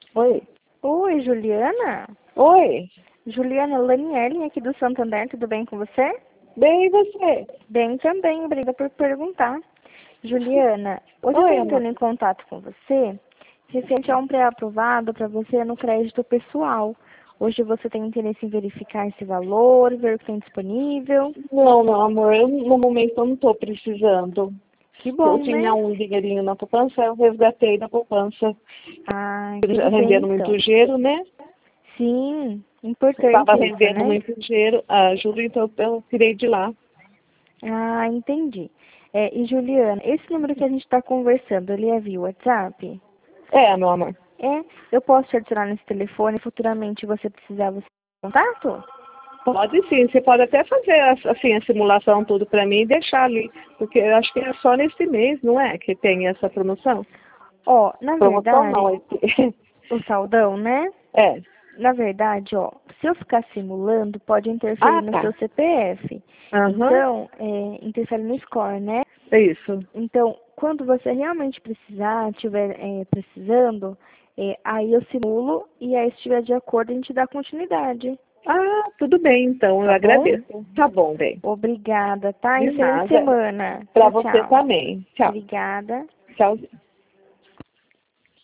Oi. Oi, Juliana? Oi. Juliana, Laniele aqui do Santander, tudo bem com você? Bem, e você? Bem também, obrigada por perguntar. Juliana, hoje eu Oi, estou amor. entrando em contato com você, referente a um pré-aprovado para você no crédito pessoal. Hoje você tem interesse em verificar esse valor, ver o que tem disponível. Não, não, amor, no momento eu não estou precisando. Que Eu bom, tinha né? um dinheirinho na poupança, eu resgatei da poupança. Ah, tudo bem Rendendo muito então. dinheiro, né? Sim, Estava importante isso, rendendo né? muito dinheiro, a Júlia, então eu tirei de lá. Ah, entendi. E Juliana, esse número que a gente está conversando, ele é via WhatsApp? É, meu amor. Eu posso te adicionar nesse telefone e futuramente você precisar você contato? Pode sim, você pode até fazer assim, a simulação tudo para mim e deixar ali. Porque eu acho que é só nesse mês, não é? Que tem essa promoção? Ó, na Promoção verdade, não, esse... o saldão, né? É. Na verdade, ó, se eu ficar simulando, pode interferir Ah, no tá. seu CPF. Aham. Então, interfere no score, né? É isso. Então, quando você realmente precisar, estiver precisando, aí eu simulo e aí se estiver de acordo a gente dá continuidade, Ah, tudo bem, então, eu tá bom? agradeço. Tá bom, bem. Obrigada, tá? De Excelente nada. semana. Para Tchau, você tchau. também. Tchau. Obrigada. Tchau.